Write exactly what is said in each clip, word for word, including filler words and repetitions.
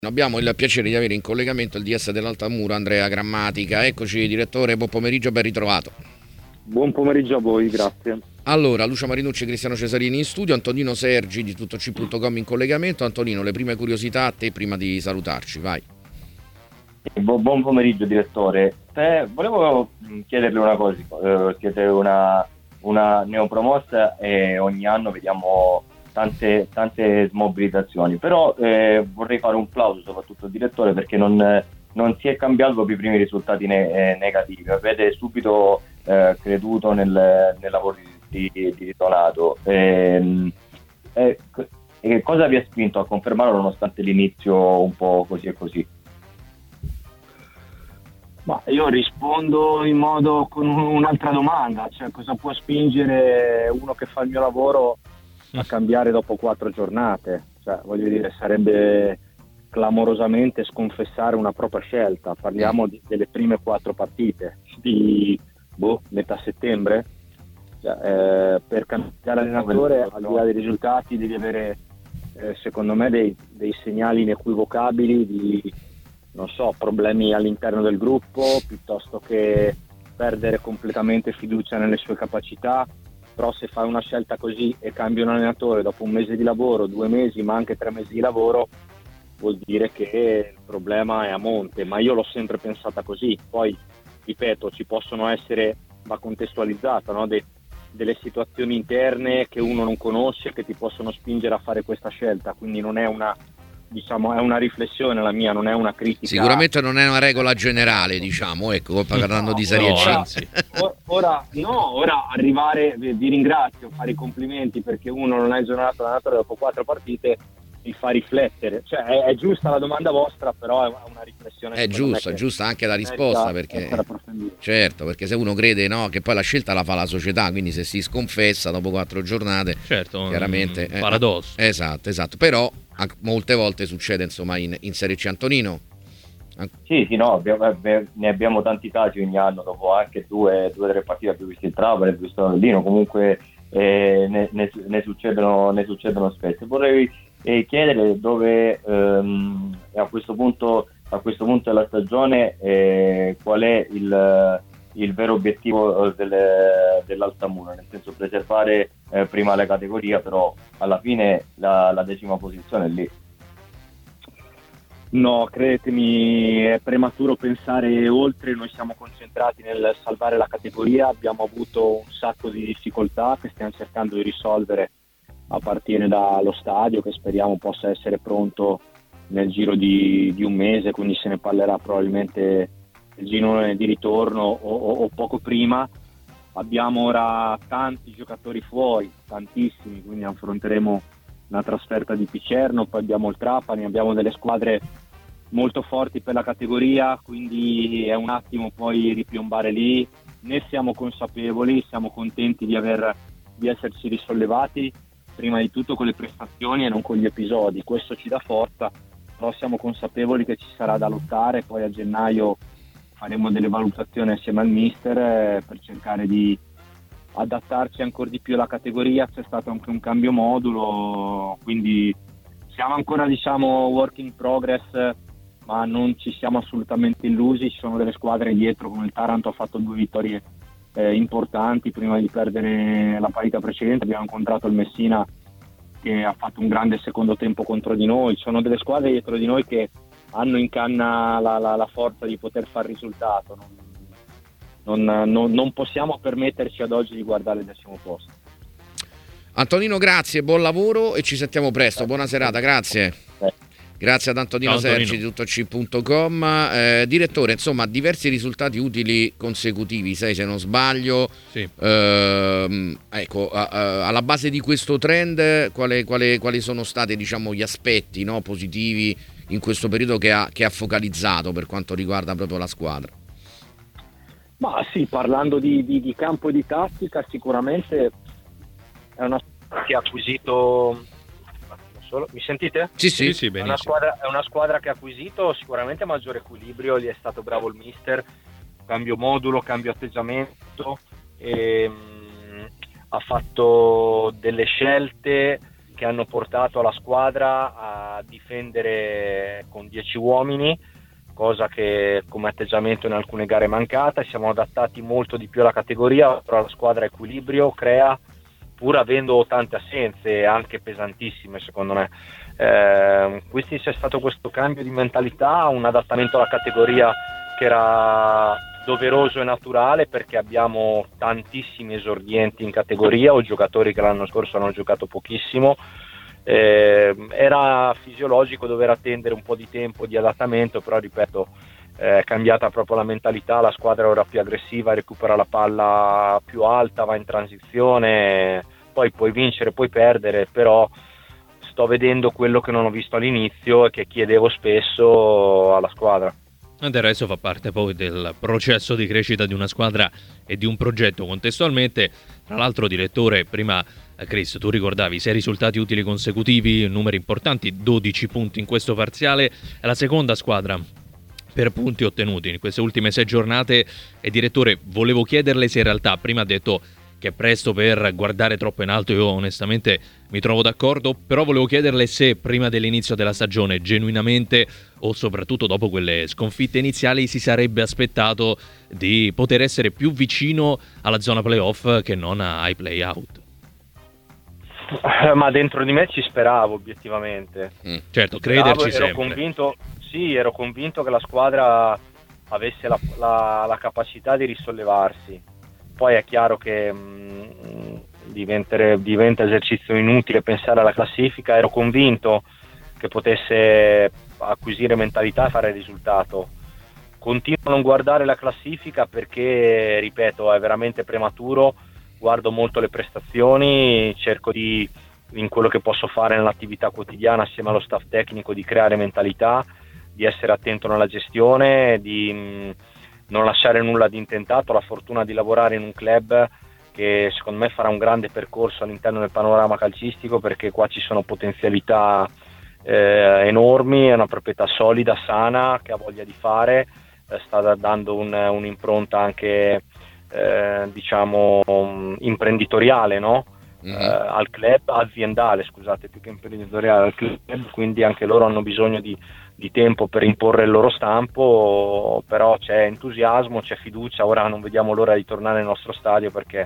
Abbiamo il piacere di avere in collegamento il D S dell'Altamura, Andrea Grammatica. Eccoci direttore, buon pomeriggio, ben ritrovato. Buon pomeriggio a voi, grazie. Allora, Lucia Marinucci e Cristiano Cesarini in studio, Antonino Sergi di tutto C punto com in collegamento. Antonino, le prime curiosità a te prima di salutarci, vai. Buon pomeriggio direttore. Eh, volevo chiederle una cosa, eh, siete una, una neopromossa e ogni anno vediamo tante, tante smobilitazioni, però eh, vorrei fare un plauso soprattutto al direttore perché non, non si è cambiato dopo i primi risultati ne, eh, negativi, avete subito eh, creduto nel, nel lavoro di, di, di Donato. Eh, eh, eh, cosa vi ha spinto a confermarlo nonostante l'inizio un po' così e così? Ma io rispondo in modo con un'altra domanda, cioè cosa può spingere uno che fa il mio lavoro a cambiare dopo quattro giornate? Cioè, voglio dire, sarebbe clamorosamente sconfessare una propria scelta. Parliamo di, delle prime quattro partite di boh, metà settembre. Cioè, eh, per cambiare allenatore, al di là dei risultati, devi avere eh, secondo me dei, dei segnali inequivocabili di, non so, problemi all'interno del gruppo, piuttosto che perdere completamente fiducia nelle sue capacità. Però se fai una scelta così e cambi un allenatore dopo un mese di lavoro, due mesi, ma anche tre mesi di lavoro, vuol dire che il problema è a monte. Ma io l'ho sempre pensata così. Poi, ripeto, ci possono essere, va contestualizzata, no? De, delle situazioni interne che uno non conosce, che ti possono spingere a fare questa scelta. Quindi non è una, diciamo, è una riflessione la mia, non è una critica. Sicuramente non è una regola generale, diciamo, ecco, parlando no, di Serie C. Ora, ora, no, ora arrivare, vi ringrazio, fare i complimenti perché uno non ha esonerato l'allenatore dopo quattro partite, mi fa riflettere. Cioè è, è giusta la domanda vostra, però è una riflessione. È giusta, è giusta anche la risposta, perché certo, perché se uno crede, no, che poi la scelta la fa la società, quindi se si sconfessa dopo quattro giornate, certo, chiaramente un paradosso. Eh, esatto, esatto, però molte volte succede, insomma, in, in Serie C. Antonino? Sì, sì, no, abbiamo, ne abbiamo tanti casi ogni anno, dopo anche due o tre partite abbiamo visto il Trapani, abbiamo visto Avellino, comunque eh, ne, ne, ne, succedono, ne succedono spesso. Vorrei eh, chiedere dove ehm, a questo punto a questo punto della stagione eh, qual è il, il vero obiettivo delle, dell'Altamura, nel senso preservare eh, prima la categoria, però alla fine la, la decima posizione è lì. No, credetemi, è prematuro pensare oltre, noi siamo concentrati nel salvare la categoria, abbiamo avuto un sacco di difficoltà che stiamo cercando di risolvere a partire dallo stadio, che speriamo possa essere pronto nel giro di, di un mese, quindi se ne parlerà probabilmente il girone di ritorno o, o, o poco prima. Abbiamo ora tanti giocatori fuori, tantissimi, quindi affronteremo una trasferta di Picerno, poi abbiamo il Trapani, abbiamo delle squadre molto forti per la categoria, quindi è un attimo poi ripiombare lì. Ne siamo consapevoli, siamo contenti di aver di esserci risollevati prima di tutto con le prestazioni e non con gli episodi, questo ci dà forza, però siamo consapevoli che ci sarà da lottare. Poi a gennaio faremo delle valutazioni assieme al mister eh, per cercare di adattarci ancora di più alla categoria. C'è stato anche un cambio modulo, quindi siamo ancora, diciamo, work in progress, ma non ci siamo assolutamente illusi. Ci sono delle squadre dietro, come il Taranto ha fatto due vittorie eh, importanti prima di perdere la parità precedente. Abbiamo incontrato il Messina che ha fatto un grande secondo tempo contro di noi. Ci sono delle squadre dietro di noi che hanno in canna la, la, la forza di poter far risultato. Non, non, non, non possiamo permetterci ad oggi di guardare il decimo posto. Antonino, grazie, buon lavoro e ci sentiamo presto. Buona serata, grazie. Grazie ad Antonino, Ciao, Sergi di tutto C punto com. Eh, direttore, insomma, diversi risultati utili consecutivi, sei se non sbaglio. Sì. Eh, ecco, a, a, alla base di questo trend, quale, quale, quali sono stati, diciamo, gli aspetti, no, positivi in questo periodo che ha, che ha focalizzato per quanto riguarda proprio la squadra? Ma sì, parlando di, di, di campo e di tattica, sicuramente è una squadra che ha acquisito. Solo. Mi sentite? Sì, sì, sì, sì, è, una squadra, è una squadra che ha acquisito sicuramente maggiore equilibrio, gli è stato bravo il mister, cambio modulo, cambio atteggiamento, e, mh, ha fatto delle scelte che hanno portato la squadra a difendere con dieci uomini, cosa che come atteggiamento in alcune gare è mancata. Siamo adattati molto di più alla categoria, però la squadra equilibrio crea, pur avendo tante assenze anche pesantissime secondo me. Eh, quindi c'è stato questo cambio di mentalità, un adattamento alla categoria che era doveroso e naturale, perché abbiamo tantissimi esordienti in categoria o giocatori che l'anno scorso hanno giocato pochissimo. Eh, era fisiologico dover attendere un po' di tempo di adattamento, però ripeto, è cambiata proprio la mentalità, la squadra è ora più aggressiva, recupera la palla più alta, va in transizione, poi puoi vincere, puoi perdere, però sto vedendo quello che non ho visto all'inizio e che chiedevo spesso alla squadra. E del resto fa parte poi del processo di crescita di una squadra e di un progetto contestualmente. Tra l'altro, direttore, prima Chris, tu ricordavi sei risultati utili consecutivi, numeri importanti, dodici punti in questo parziale, è la seconda squadra per punti ottenuti in queste ultime sei giornate. E direttore, volevo chiederle se in realtà prima ha detto che è presto per guardare troppo in alto, io onestamente mi trovo d'accordo, però volevo chiederle se prima dell'inizio della stagione genuinamente, o soprattutto dopo quelle sconfitte iniziali, si sarebbe aspettato di poter essere più vicino alla zona playoff che non ai play-out. Ma dentro di me ci speravo obiettivamente. Mm. Certo, crederci ero sempre. Convinto, sì, ero convinto che la squadra avesse la, la, la capacità di risollevarsi. Poi è chiaro che mh, diventa esercizio inutile pensare alla classifica. Ero convinto che potesse acquisire mentalità e fare risultato. Continuo a non guardare la classifica perché, ripeto, è veramente prematuro. Guardo molto le prestazioni, cerco di, in quello che posso fare nell'attività quotidiana assieme allo staff tecnico, di creare mentalità, di essere attento nella gestione, di mh, non lasciare nulla di intentato. Ho la fortuna di lavorare in un club che secondo me farà un grande percorso all'interno del panorama calcistico, perché qua ci sono potenzialità eh, enormi, è una proprietà solida, sana, che ha voglia di fare, eh, sta dando un, un'impronta anche eh, diciamo imprenditoriale, no? Mm-hmm. eh, al club, aziendale scusate, più che imprenditoriale, al club, quindi anche loro hanno bisogno di di tempo per imporre il loro stampo, però c'è entusiasmo, c'è fiducia. Ora non vediamo l'ora di tornare nel nostro stadio, perché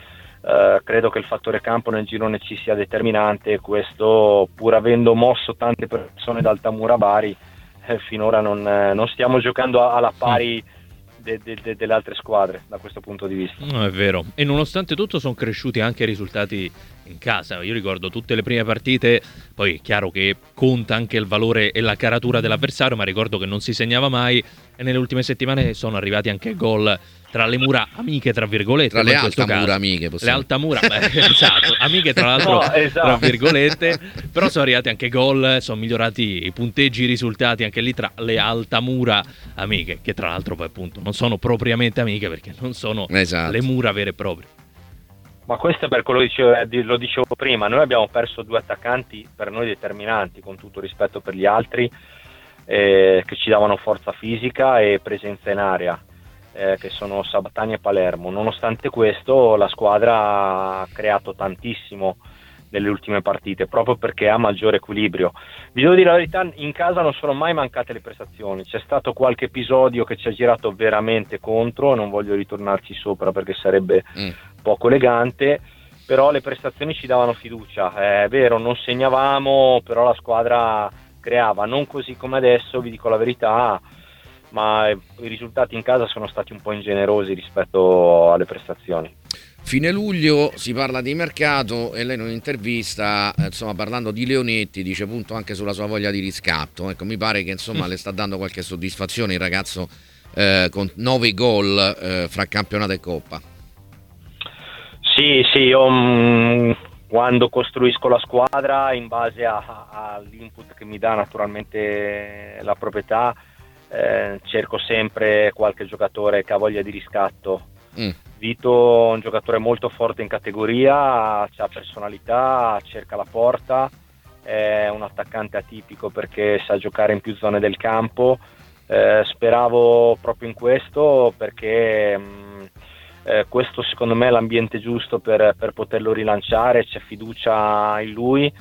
eh, credo che il fattore campo nel girone ci sia determinante, e questo, pur avendo mosso tante persone da Altamura Bari, eh, finora non, eh, non stiamo giocando alla pari de, de, de, delle altre squadre da questo punto di vista. No, è vero, e nonostante tutto sono cresciuti anche i risultati in casa. Io ricordo tutte le prime partite, poi è chiaro che conta anche il valore e la caratura dell'avversario, ma ricordo che non si segnava mai, e nelle ultime settimane sono arrivati anche gol tra le mura amiche, tra virgolette, tra le altamura amiche, possiamo. Le altamura, beh, esatto, amiche tra l'altro, no, esatto. Tra virgolette, però sono arrivati anche gol, sono migliorati i punteggi, i risultati anche lì tra le altamura amiche, che tra l'altro poi appunto non sono propriamente amiche, perché non sono esatto. le mura vere e proprie. Ma questo è per quello che dicevo, lo dicevo prima, noi abbiamo perso due attaccanti per noi determinanti, con tutto rispetto per gli altri, eh, che ci davano forza fisica e presenza in area, eh, che sono Sabatani e Palermo. Nonostante questo la squadra ha creato tantissimo nelle ultime partite, proprio perché ha maggiore equilibrio. Vi devo dire la verità, in casa non sono mai mancate le prestazioni, c'è stato qualche episodio che ci ha girato veramente contro, non voglio ritornarci sopra perché sarebbe mm. poco elegante, però le prestazioni ci davano fiducia. È vero, non segnavamo, però la squadra creava, non così come adesso, vi dico la verità, ma i risultati in casa sono stati un po' ingenerosi rispetto alle prestazioni. Fine luglio si parla di mercato, e lei in un'intervista, eh, insomma, parlando di Leonetti, dice punto anche sulla sua voglia di riscatto. Ecco, mi pare che insomma le sta dando qualche soddisfazione il ragazzo, eh, con nove gol eh, fra campionato e coppa. Sì, sì, io mh, quando costruisco la squadra in base a, a, all'input che mi dà naturalmente la proprietà, eh, cerco sempre qualche giocatore che ha voglia di riscatto. Mm. Vito è un giocatore molto forte in categoria, ha personalità, cerca la porta, è un attaccante atipico perché sa giocare in più zone del campo. Eh, speravo proprio in questo perché mh, eh, questo secondo me è l'ambiente giusto per, per poterlo rilanciare, c'è fiducia in lui,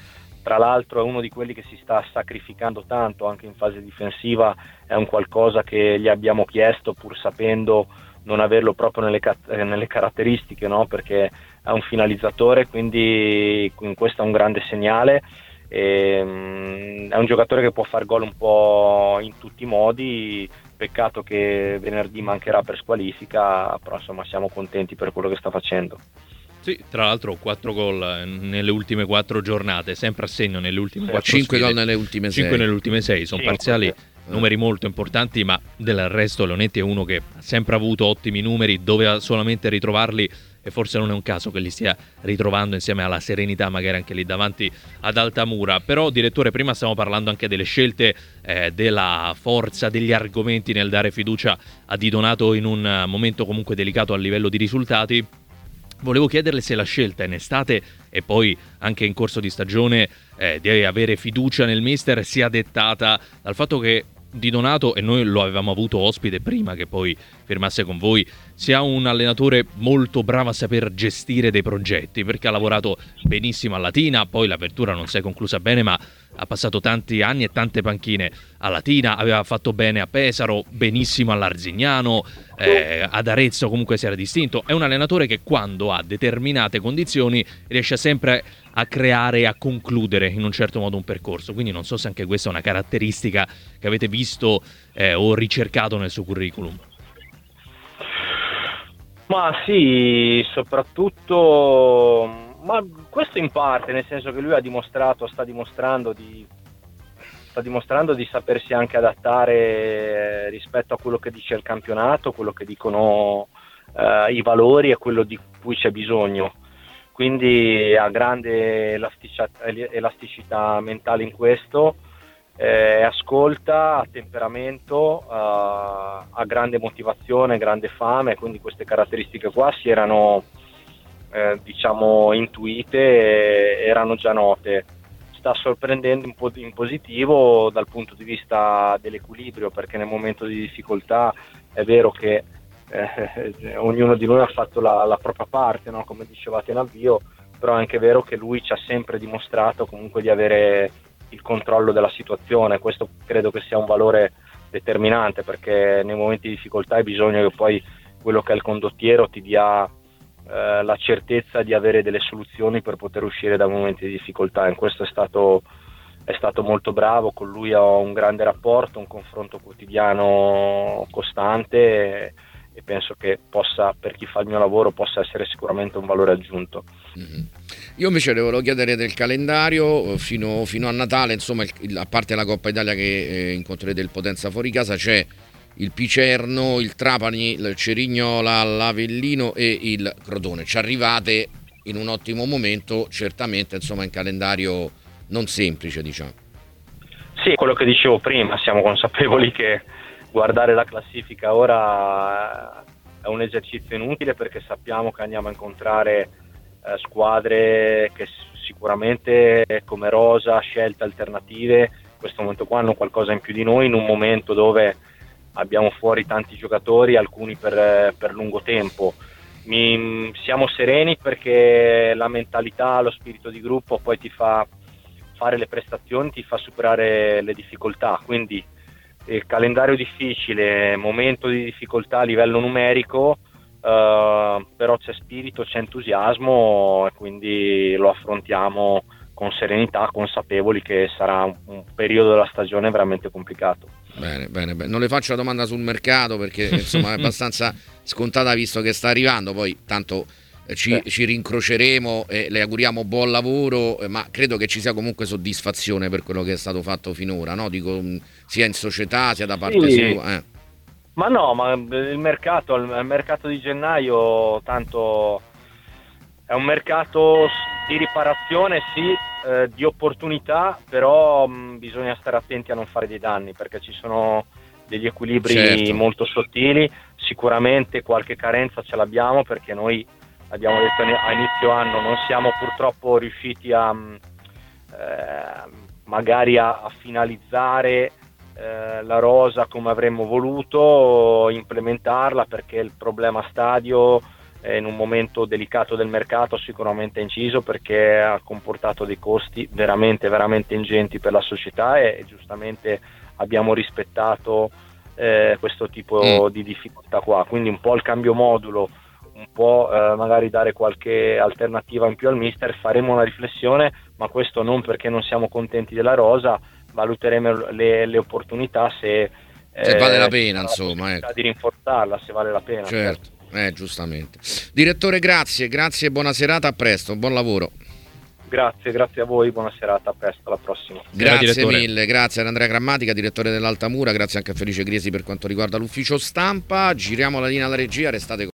tra l'altro è uno di quelli che si sta sacrificando tanto anche in fase difensiva, è un qualcosa che gli abbiamo chiesto pur sapendo non averlo proprio nelle, nelle caratteristiche, no? Perché è un finalizzatore, quindi questo è un grande segnale. E, um, è un giocatore che può far gol un po' in tutti i modi, peccato che venerdì mancherà per squalifica, però insomma siamo contenti per quello che sta facendo. Sì, tra l'altro quattro gol nelle ultime quattro giornate, sempre a segno nelle ultime quattro cinque sfide. gol nelle ultime sei. cinque nelle ultime sei, sono Cinque, parziali, sì. numeri molto importanti, ma del resto Leonetti è uno che ha sempre avuto ottimi numeri, doveva solamente ritrovarli e forse non è un caso che li stia ritrovando insieme alla serenità magari anche lì davanti ad Altamura. Però direttore, prima stiamo parlando anche delle scelte, eh, della forza degli argomenti nel dare fiducia a Di Donato in un momento comunque delicato a livello di risultati. Volevo chiederle se la scelta in estate e poi anche in corso di stagione eh, di avere fiducia nel mister sia dettata dal fatto che Di Donato, e noi lo avevamo avuto ospite prima che poi firmasse con voi, sia un allenatore molto bravo a saper gestire dei progetti, perché ha lavorato benissimo a Latina, poi l'apertura non si è conclusa bene, ma ha passato tanti anni e tante panchine a Latina, aveva fatto bene a Pesaro, benissimo all'Arzignano, eh, ad Arezzo comunque si era distinto. È un allenatore che quando ha determinate condizioni riesce sempre a creare e a concludere in un certo modo un percorso, quindi non so se anche questa è una caratteristica che avete visto eh, o ricercato nel suo curriculum. Ma sì, soprattutto, ma questo in parte, nel senso che lui ha dimostrato, sta dimostrando di sta dimostrando di sapersi anche adattare rispetto a quello che dice il campionato, quello che dicono eh, i valori e quello di cui c'è bisogno. Quindi ha grande elasticità, elasticità mentale in questo, eh, ascolta, ha temperamento, eh, ha grande motivazione, grande fame, quindi queste caratteristiche qua si erano eh, diciamo intuite, e erano già note. Sta sorprendendo un po' in positivo dal punto di vista dell'equilibrio, perché nel momento di difficoltà è vero che Eh, ognuno di noi ha fatto la, la propria parte, no? Come dicevate in avvio, però è anche vero che lui ci ha sempre dimostrato comunque di avere il controllo della situazione. Questo credo che sia un valore determinante, perché nei momenti di difficoltà hai bisogno che poi quello che è il condottiero ti dia eh, la certezza di avere delle soluzioni per poter uscire da momenti di difficoltà. In questo è stato è stato molto bravo, con lui ho un grande rapporto, un confronto quotidiano costante, e, e penso che possa, per chi fa il mio lavoro, possa essere sicuramente un valore aggiunto. Mm-hmm. Io invece le volevo chiedere del calendario fino, fino a Natale, insomma, il, a parte la Coppa Italia che eh, incontrerete il Potenza fuori casa, c'è il Picerno, il Trapani, il Cerignola, l'Avellino e il Crotone. Ci arrivate in un ottimo momento, certamente, insomma, in calendario non semplice, diciamo. Sì, quello che dicevo prima, siamo consapevoli che guardare la classifica ora è un esercizio inutile, perché sappiamo che andiamo a incontrare eh, squadre che sicuramente come Rosa, Scelta, Alternative, in questo momento qua hanno qualcosa in più di noi, in un momento dove abbiamo fuori tanti giocatori, alcuni per, per lungo tempo. Mi, siamo sereni perché la mentalità, lo spirito di gruppo poi ti fa fare le prestazioni, ti fa superare le difficoltà, quindi il calendario difficile, momento di difficoltà a livello numerico, eh, però c'è spirito, c'è entusiasmo, e quindi lo affrontiamo con serenità, consapevoli che sarà un, un periodo della stagione veramente complicato. Bene, bene, bene. Non le faccio la domanda sul mercato perché insomma è abbastanza scontata, visto che sta arrivando, poi tanto Ci, ci rincroceremo e le auguriamo buon lavoro, ma credo che ci sia comunque soddisfazione per quello che è stato fatto finora, no? Dico, sia in società sia da parte sì. sua. Eh. Ma no, ma il mercato, il mercato di gennaio tanto è un mercato di riparazione, sì, eh, di opportunità, però mh, bisogna stare attenti a non fare dei danni, perché ci sono degli equilibri certo. molto sottili. Sicuramente qualche carenza ce l'abbiamo, perché noi abbiamo detto a inizio anno non siamo purtroppo riusciti a eh, magari a, a finalizzare eh, la rosa come avremmo voluto, implementarla, perché il problema stadio eh, in un momento delicato del mercato sicuramente ha inciso, perché ha comportato dei costi veramente veramente ingenti per la società, e, e giustamente abbiamo rispettato eh, questo tipo mm. di difficoltà qua. Quindi un po' il cambio modulo, un po' eh, magari dare qualche alternativa in più al mister. Faremo una riflessione, ma questo non perché non siamo contenti della rosa, valuteremo le, le opportunità se, se eh, vale la pena, insomma, ecco. di rinforzarla, se vale la pena. Certo, certo. Eh, giustamente. Direttore, grazie, grazie, buona serata, a presto, buon lavoro. Grazie, grazie a voi, buona serata, a presto, alla prossima. Grazie mille, grazie ad Andrea Grammatica, direttore dell'Altamura, grazie anche a Felice Griesi per quanto riguarda l'ufficio stampa. Giriamo la linea alla regia, restate con